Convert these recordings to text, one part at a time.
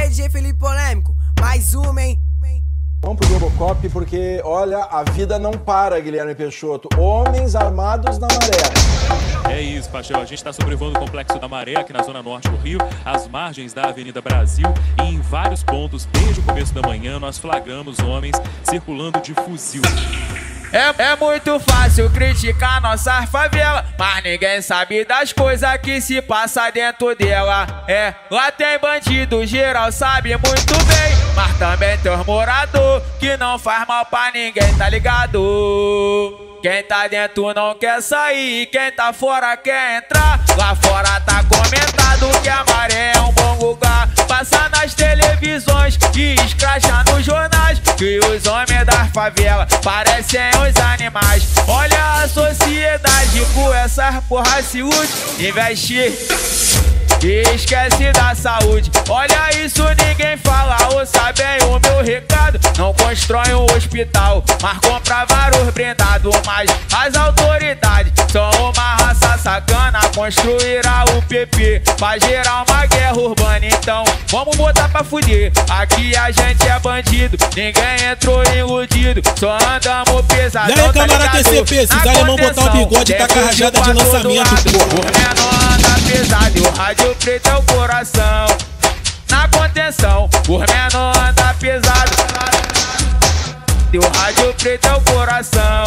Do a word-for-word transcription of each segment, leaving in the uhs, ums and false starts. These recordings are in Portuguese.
aí, D J Felipe Polêmico, mais uma, hein? Vamos pro Globocop porque, olha, a vida não para, Guilherme Peixoto. Homens armados na maré. É isso, Paixão. A gente está sobrevoando o Complexo da Maré, aqui na zona norte do Rio, às margens da Avenida Brasil, e em vários pontos, desde o começo da manhã, nós flagramos homens circulando de fuzil. É, é muito fácil criticar nossa favela, mas ninguém sabe das coisas que se passa dentro dela. É, lá tem bandido, geral sabe muito bem, mas também tem os morador que não faz mal pra ninguém, tá ligado? Quem tá dentro não quer sair, quem tá fora quer entrar. Lá fora tá comentado que a Maré é um bom lugar. Passa nas televisões e escracha nos jornais que os homens da favela parecem os animais. Olha a sociedade com essa porra se útil, investir e esquece da saúde. Olha isso, ninguém fala, ouça bem o meu recado. Não constrói um hospital, mas compra vários blindados. Mas as autoridades são uma raça sacana, construirá o P P pra gerar uma guerra urbana. Então vamos botar pra fuder, aqui a gente é bandido, ninguém entrou iludido, só andamos pesadão. E aí, camarada T C P, se os alemão botar o bigode, tá com a rajada de lançamento, porra. O menor anda pesado e o rádio preto é o coração. Na contenção, os menor anda pesado e o rádio preto é o coração.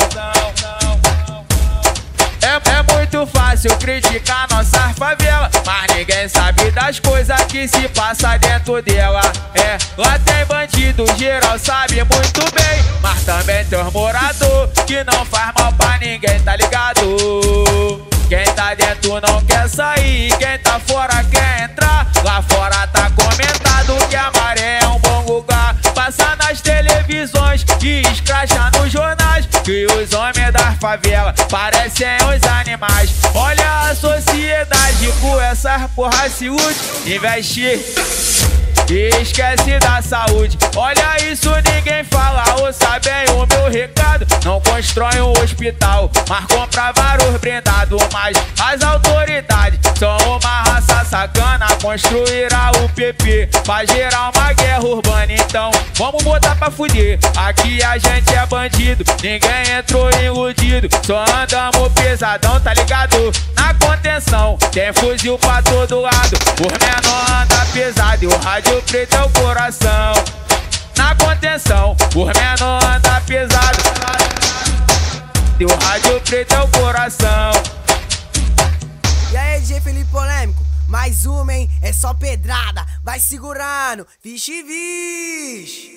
É, é muito fácil criticar nossa favela, mas ninguém sabe das coisas que se passa dentro dela. É, lá tem bandido, geral sabe muito bem, mas também tem os morador que não faz mal pra ninguém, tá ligado? Quem tá dentro não quer sair, quem tá fora quer entrar. Lá fora tá comentado que a Maré é um bom lugar. Passa nas televisões e escracha nos jornais que os homens da favela parecem os animais. Olha a sociedade com essa porra se útil, investir e esquece da saúde. Olha isso, ninguém fala, ouça bem o meu recado. Não constrói um hospital, mas compra vários blindados. Mas as autoridades são uma raça sacana, construirá o P P pra gerar uma guerra urbana. Então vamos botar pra fuder, aqui a gente é bandido, ninguém entrou iludido, só andamos pesadão, tá ligado? Na contenção tem fuzil pra todo lado, os menor anda pesado e o rádio preto é o coração. Na contenção, os menor anda pesado e o rádio preto é o coração. E aí, D J Felipe Polêmico, mais uma, hein? É só pedrada, vai segurando, vixe, vixe.